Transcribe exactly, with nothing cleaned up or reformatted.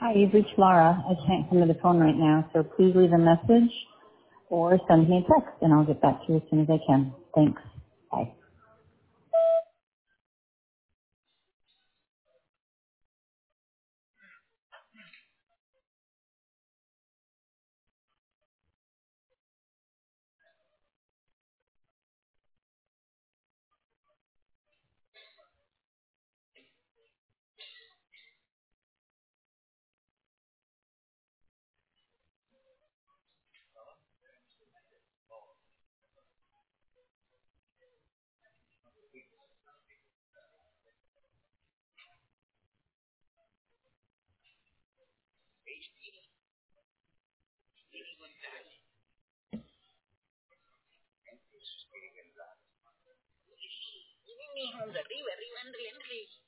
Hi, you've reached Laura. I can't come to the phone right now, so please leave a message or send me a text, and I'll get back to you as soon as I can. Thanks. Bye. Home delivery, very well,